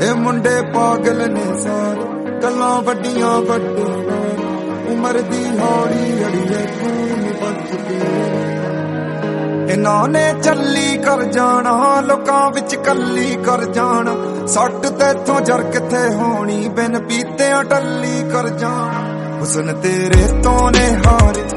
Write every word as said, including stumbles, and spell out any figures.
ਇਹ ਮੁੰਡੇ ਪਾਗਲ ਨੇ ਸਾਰੇ, ਗੱਲਾਂ ਵੱਡੀਆਂ ਵੱਡੇ ਉਮਰ ਦੀ ਹੌਲੀ ਅੜੀਏ ਤੂੰ ਬਚਦੀ। ਇਹਨਾਂ ਨੇ ਚੱਲੀ ਕਰ ਜਾਣਾ, ਲੋਕਾਂ ਵਿੱਚ ਕੱਲੀ ਕਰ ਜਾਣਾ, ਸੱਟ ਤੇਥੋਂ ਜਰ ਕਿੱਥੇ ਹੋਣੀ, ਬਿਨ ਪੀਤਿਆਂ ਟੱਲੀ ਕਰ ਜਾਣਾ। ਹੁਸਨ ਤੇਰੇ ਤੋਂ ਨੇ ਹਾਰ